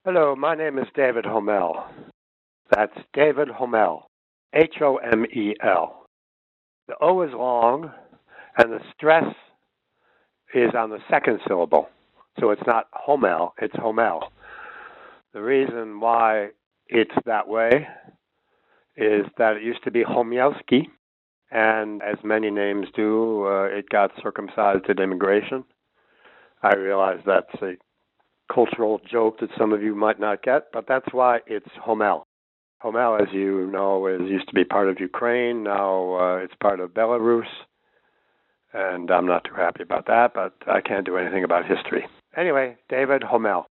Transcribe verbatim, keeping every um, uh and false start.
Hello, my name is David Homel. That's David Homel, H O M E L. The O is long, and the stress is on the second syllable. So it's not Homel, it's Homel. The reason why it's that way is that it used to be Homielski, and as many names do, uh, it got circumcised at immigration. I realize that's a cultural joke that some of you might not get, but that's why it's Homel. Homel, as you know, is used to be part of Ukraine. Now uh, it's part of Belarus, and I'm not too happy about that, but I can't do anything about history. Anyway, David Homel.